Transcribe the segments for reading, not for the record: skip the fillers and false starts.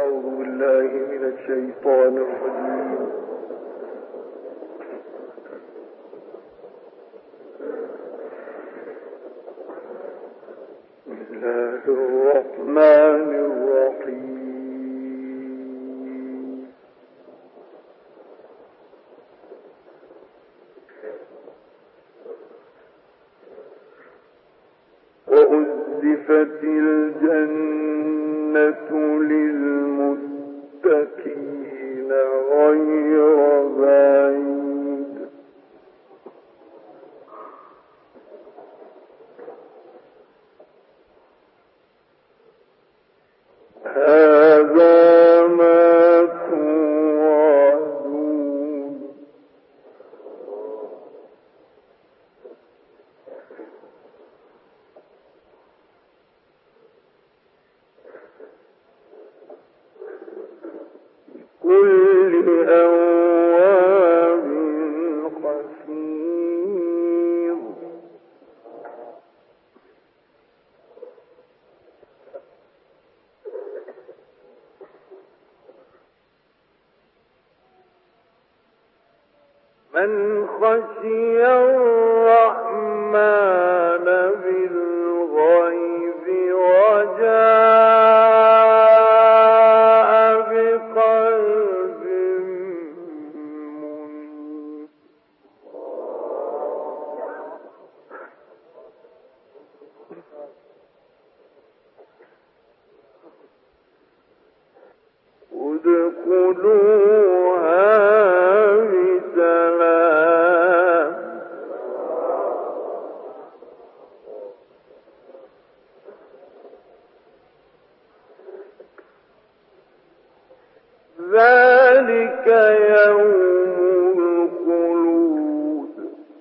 وأزلفت الجنة للمتقين غير بعيد هذا ما توعدون كل أواب حفيظ من خشي الرحمن بالغيب وجاء بقلب منيب ادخلوها بسلام ذلك يوم الخلود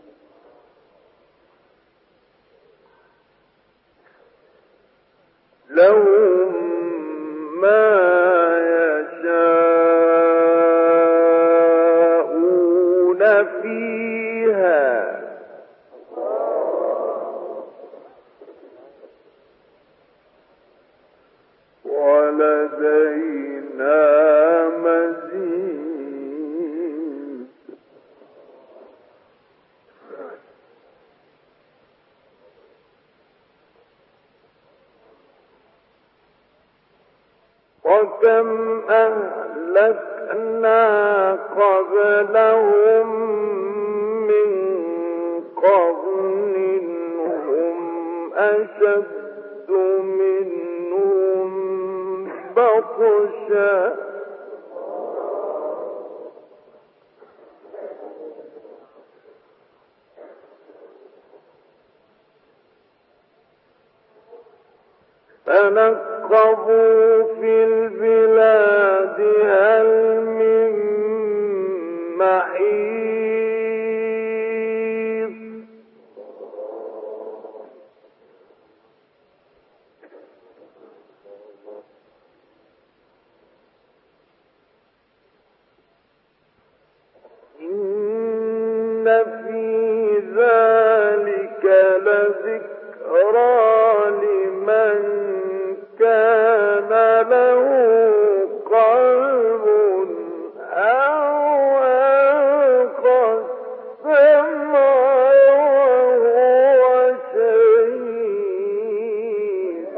لهم ما يشاءون فيها ولدينا مزيد وكم أهلكنا قبلهم من قرن هم أشد منهم بطشا فنقبوا في البلاد هل من محيص إن في ذلك لذكرى لمن كان له قلب أو ألقى السمع وهو شهيد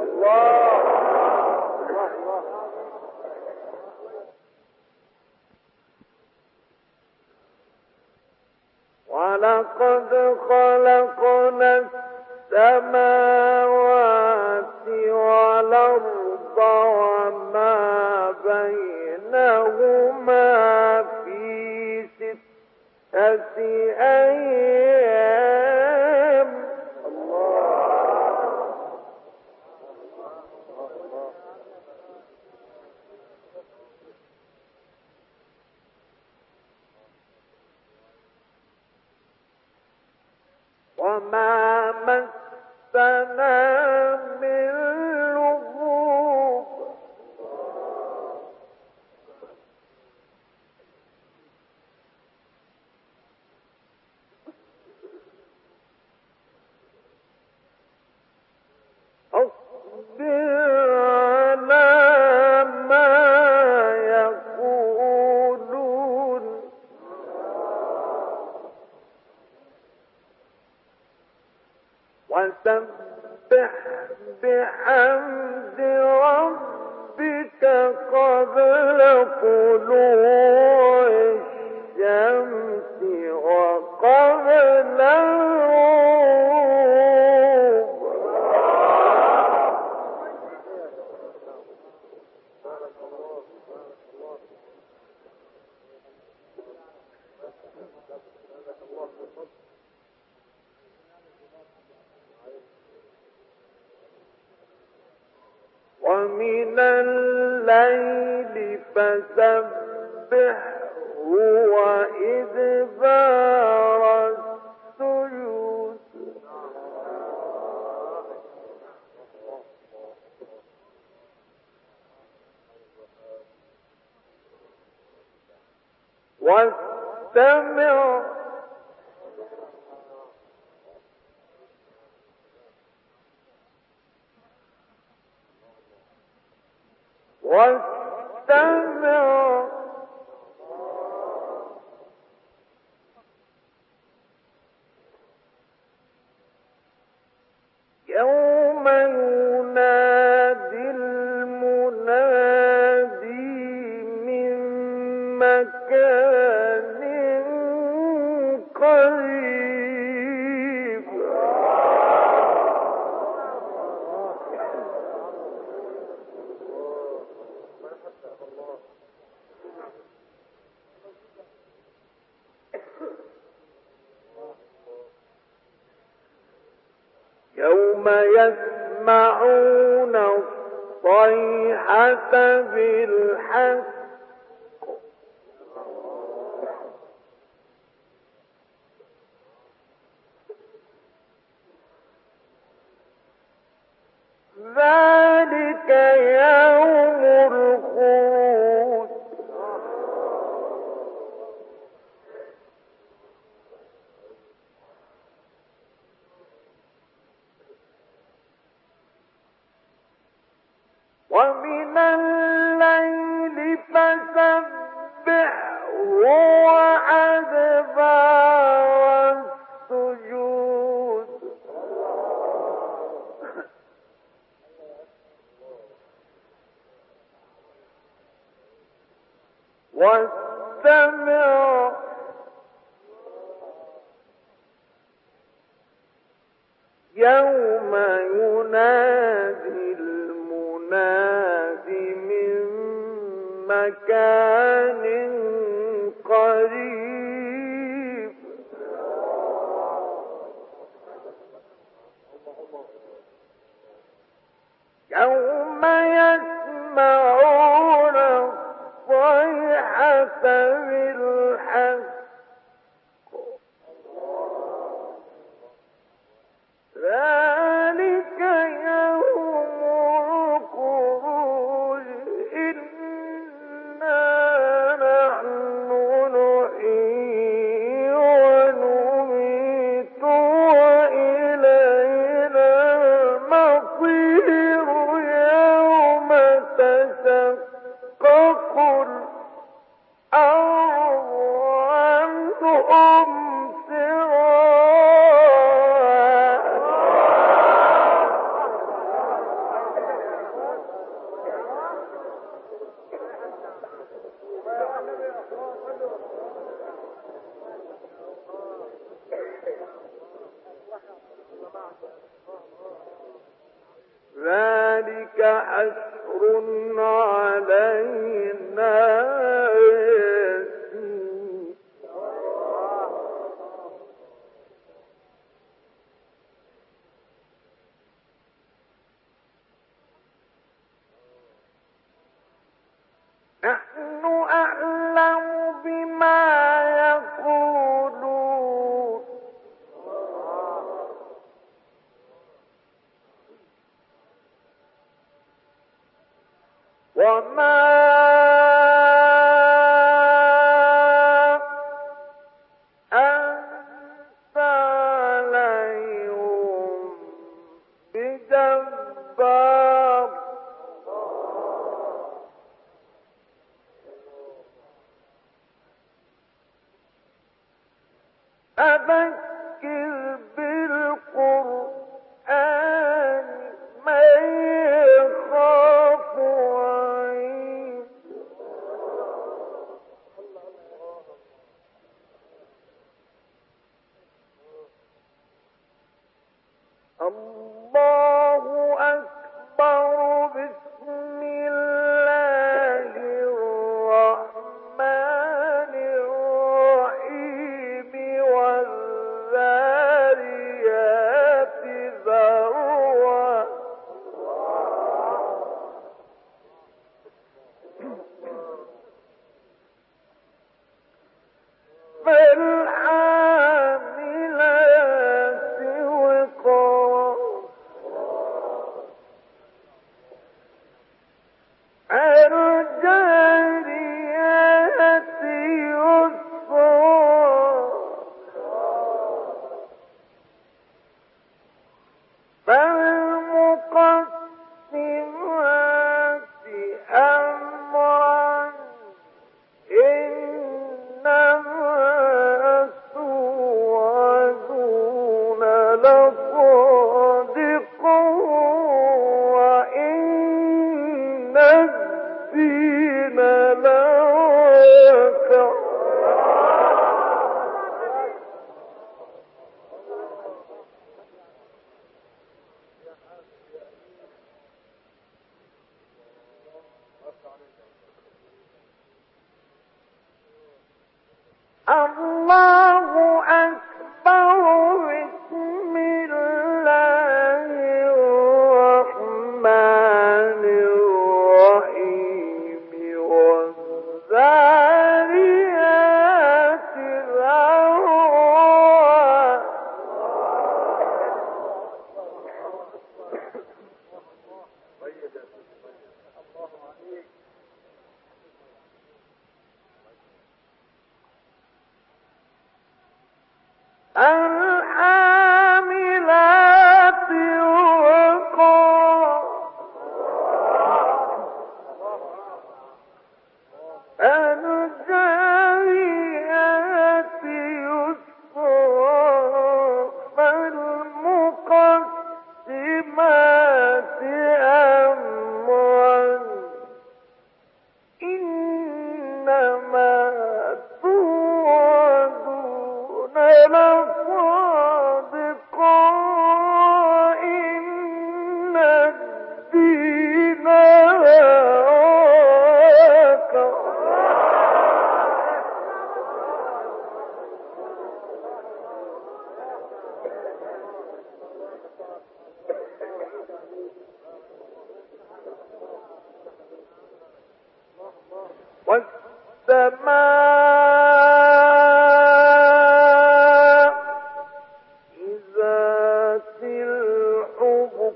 ولقد خلقنا السماوات والأرض وما بينهما في 6 أيام وما مسنا من لغوب اصبر على ما قبل طلوع الشمس وقبل الغروب ومن الليل فسبحه وإدبار السجود واستمع يوم ينادي المنادي من مكان قريب يوم يسمعون الصيحة بالحق ذلك يوم الخروج ومن الليل فسبحه وأدبار السجود واستمع يوم ينادي المنادي من مكان قريب يوم يسمعون الصيحة بالحق ذلك يوم الخروج إنا نحن نحيي ونميت وإلينا المصير يوم تشقق الأرض عنهم ذلك حشر علينا يسير نحن أعلم بما يقولون وما أنت عليهم بجبار فذكر بالقرآن من يخاف وعيد الدين لواقع الله أكبر. بسم الله الرحمن الرحيم. والذاريات ذروا. الحاملات وقرا. الجاريات يسرا. فالمقسمات أمرا. إنما توعدون لصادق. إن الدين لواقع. والسماء ذات الحبك.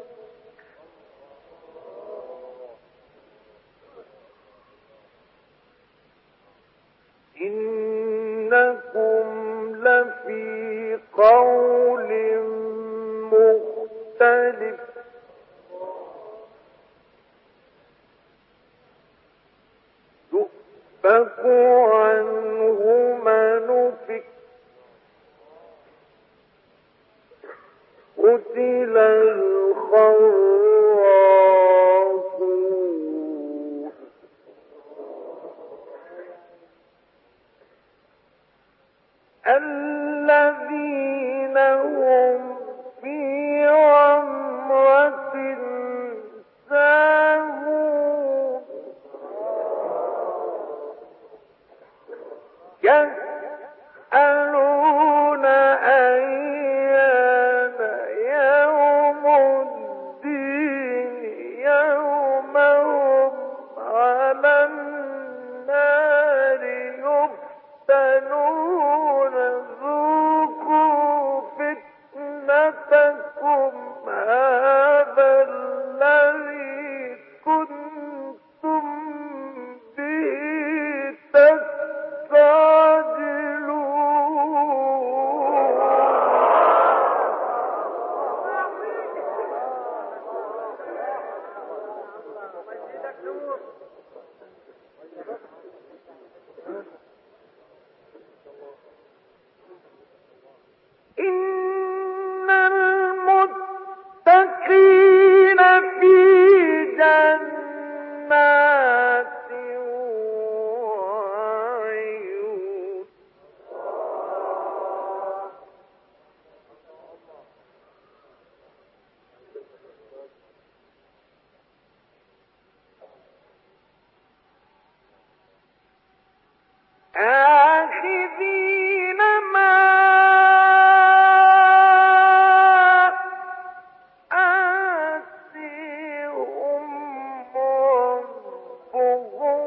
إنكم لفي قول مختلف. يؤفك عنه من أفك. قتل الخراصون. الذين هم في غمرة ساهون. يسألون أيان يوم الدين. يوم هم على النار يفتنون. ذوقوا فتنتكم هذا الذي كنتم به إن المتقين في جنات وعيون. آخذين ما آتيهم ربهم.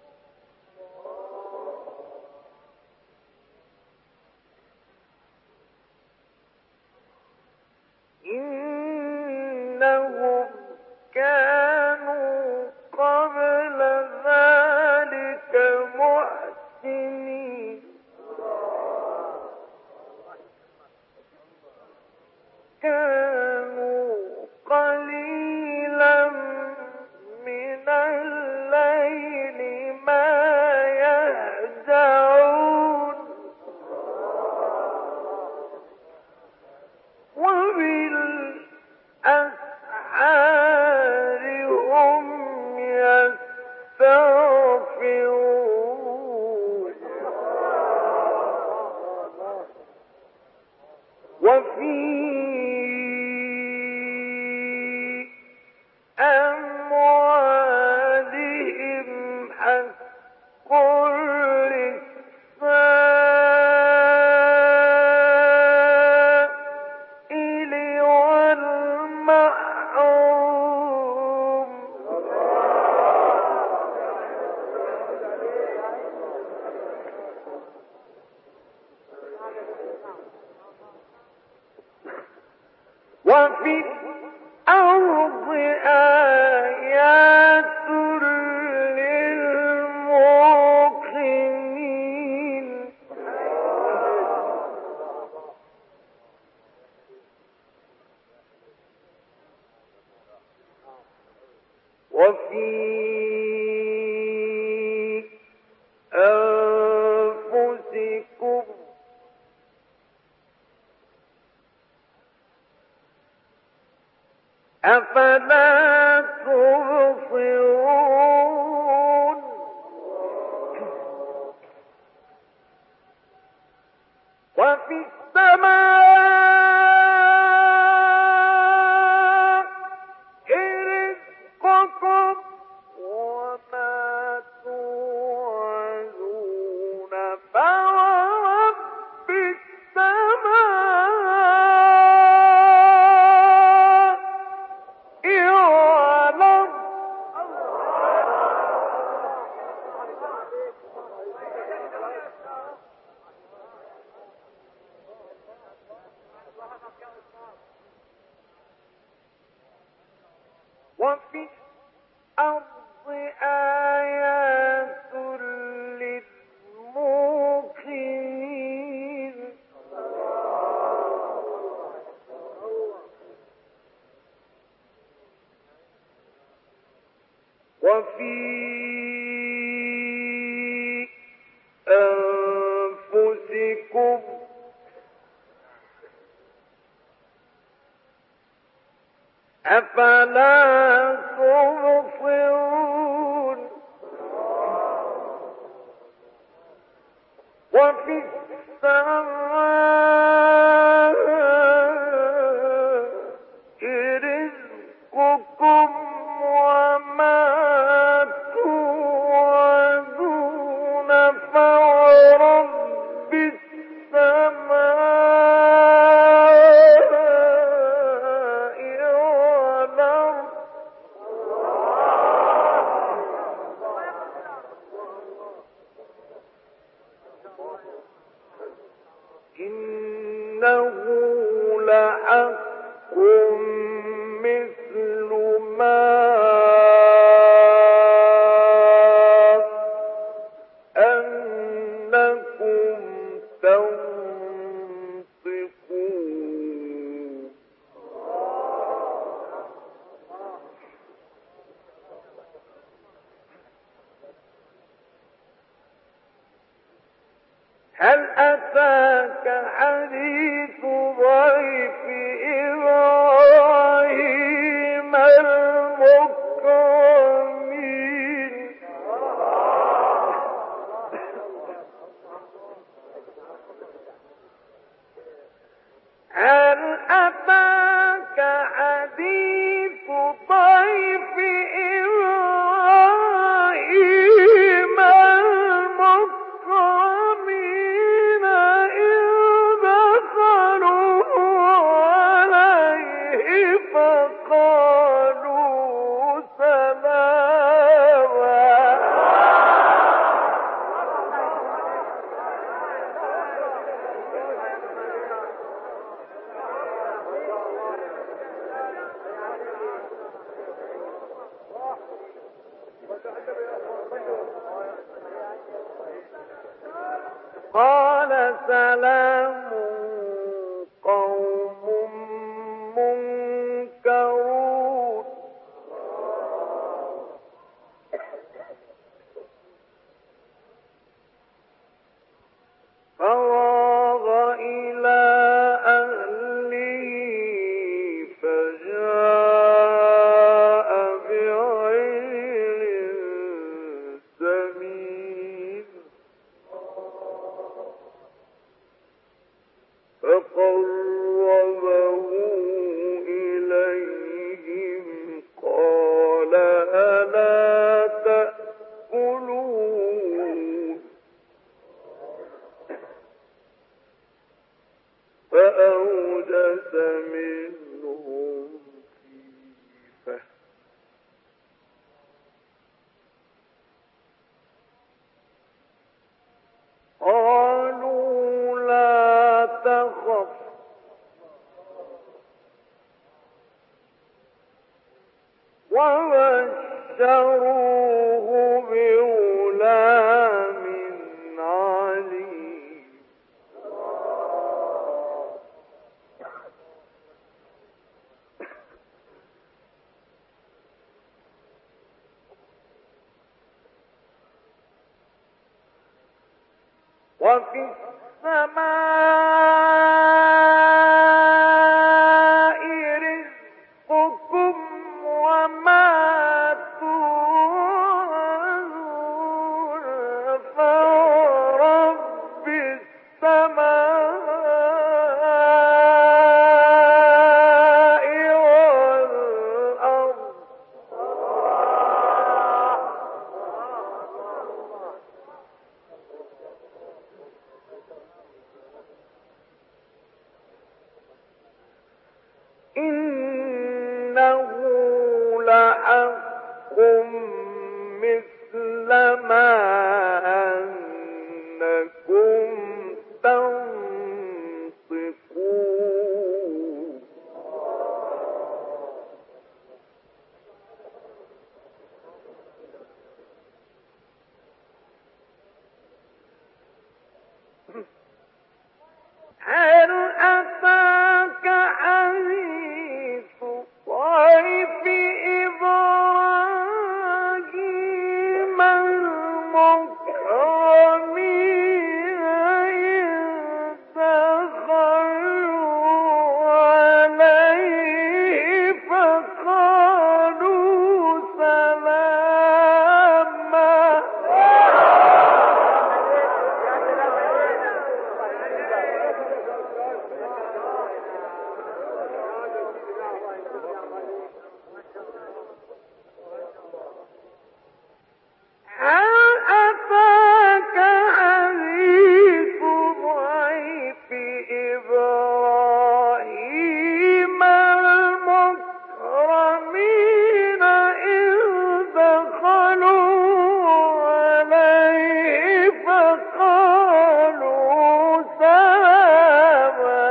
إنهم كانوا قبل ذلك محسنين. يستغفرون وفي أموالهم حق للسائل والمحروم وفي الأرض آيات للموقنين وفي أنفسكم أفلا تبصرون وفي السماء رزقكم وما توعدون فورب السماء والأرض وفي الأرض آيات للموقنين وفي أنفسكم أفلا تبصرون وفي السماء رزقكم وما توعدون فورب السماء والأرض إنه لحق مثل ما أنكم تنطقون هل أتاك حديث ضيف إبراهيم المكرمين هل أتاك حديث ضيف إبراهيم المكرمين إذ دخلوا عليه فقالوا سلاما قال سلام قوم منكرون فراغ إلى أهله فجاء بعجل وفي السماء رزقكم وما توعدون فورب السماء والأرض إنه لحق مثل ما أنكم تنطقون هل أتاك حديث ضيف إبراهيم المكرمين إذ دخلوا عليه فقالوا سلاما هل أتاك حديث ضيف إبراهيم المكرمين إذ دخلوا عليه فقالوا سلاما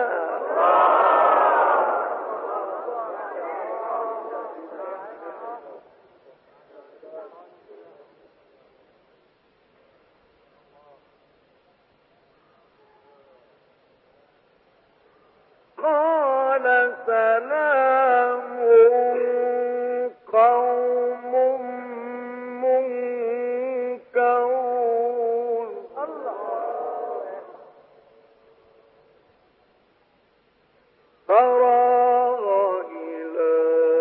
قال سلام قوم منكرون فراغ إلى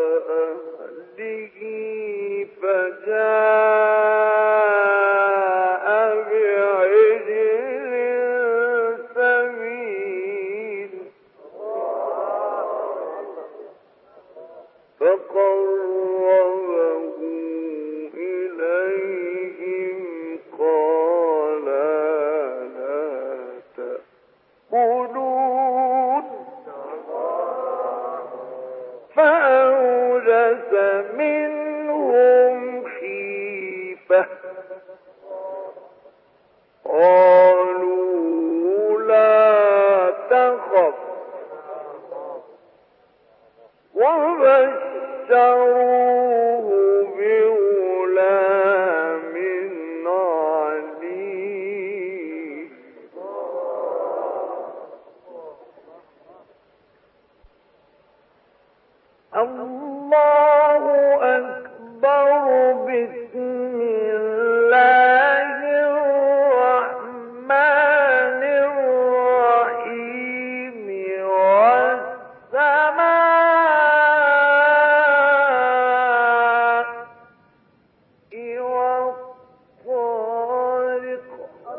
أهله فجاء بعجل سمين فقربه إليهم قال لا تأكلون فأوجس منهم خيفة قالوا لا تخف وبشروه بغلام عليم الله أكبر بسم الله الرحمن الرحيم والسماء والطارق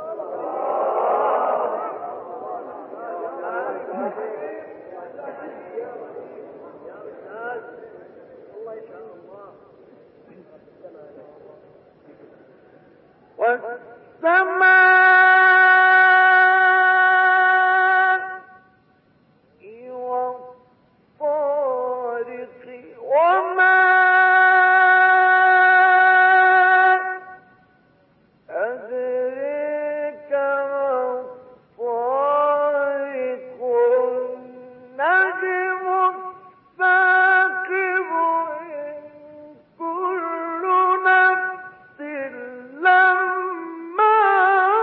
والسماء والطارق وما أدريك ما الطارق النجم الثاقب إن كل نفس لما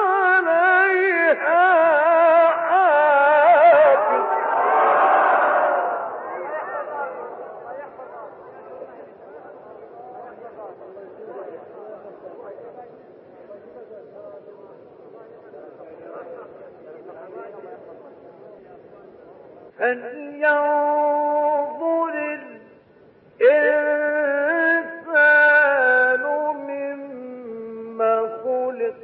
فلينظر الإنسان مما خلق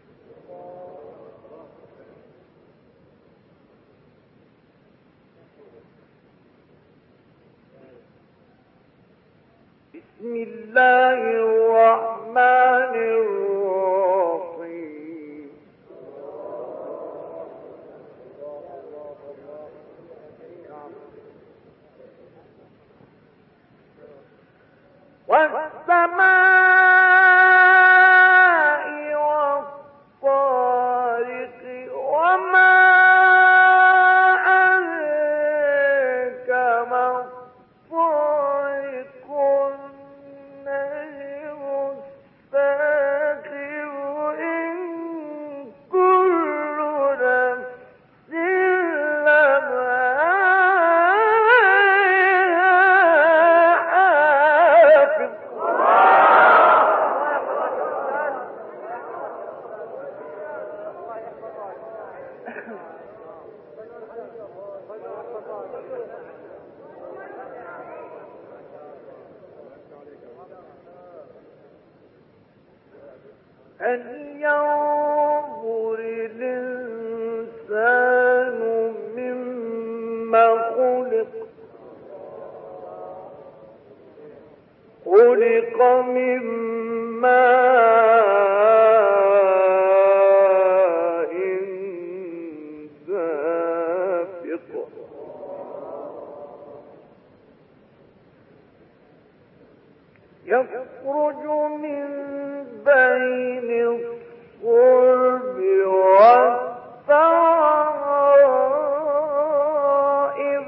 بسم الله الرحمن الرحيم والسماء والطارق وما أدراك ما الطارق النجم الثاقب إن كل نفس لما فلينظر الإنسان مما خلق خلق من ماء دافق يخرج من بين الصلب والترائب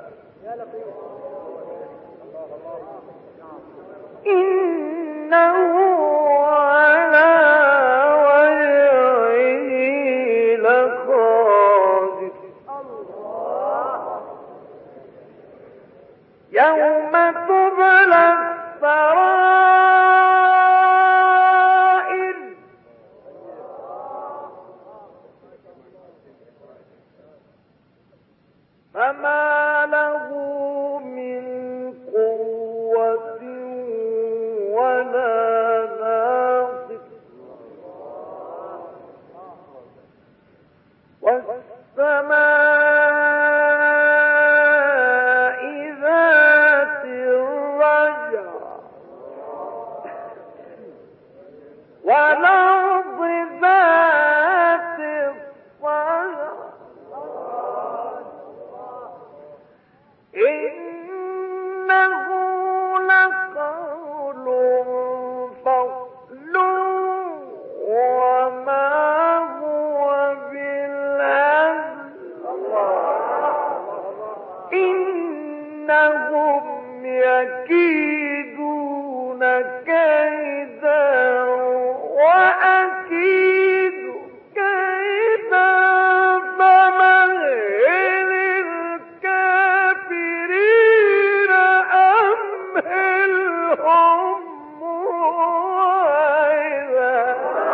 إنه على وجهه لقادر يوم تبلى السرائر فما له من قوة ولا ناصر والسماء ذات الرجع والأرض ذات الصدع إنه لقول فصل وما هو بالهزل إنهم يكيدون كيدا وأكيد كيدا فمهل الكافرين أمهلهم رويدا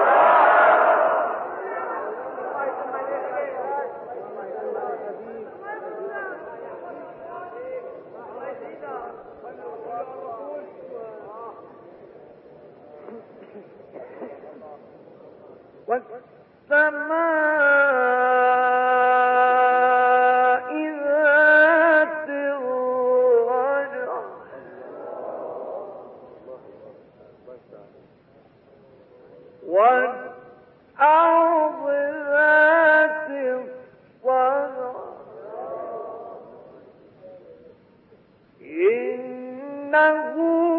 والسماء ذات الرجع والأرض ذات الصدع إنه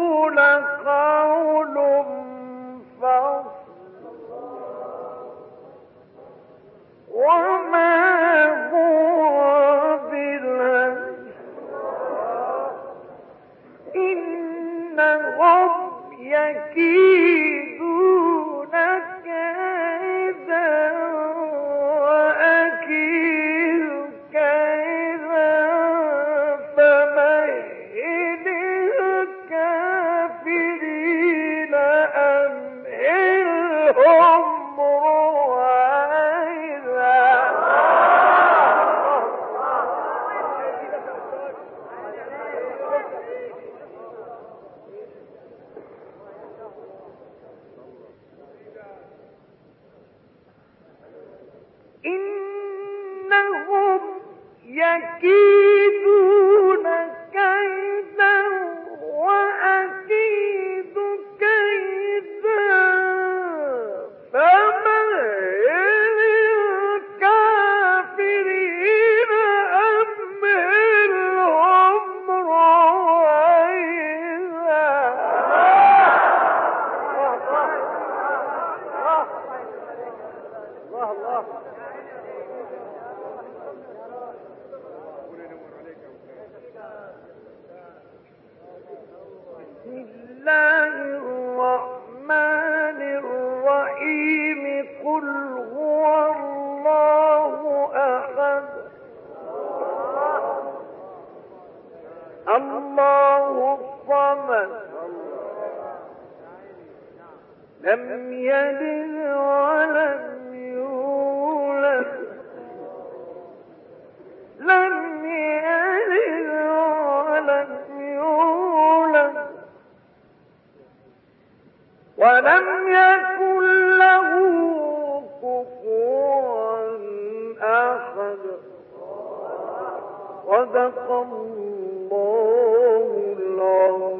لقول فصل وما هو بالهزل إنهم يكيدون كيدا يكيدون كيدا وأكيد كيدا فمهل الكافرين أمهلهم رويدا. بسم الله الرحمن الرحيم قل هو الله أحد الله الصمد لم يلد ولم يولد لم يلد ولم يولد ولم يكن له كفوا أحد. صدق الله العظيم.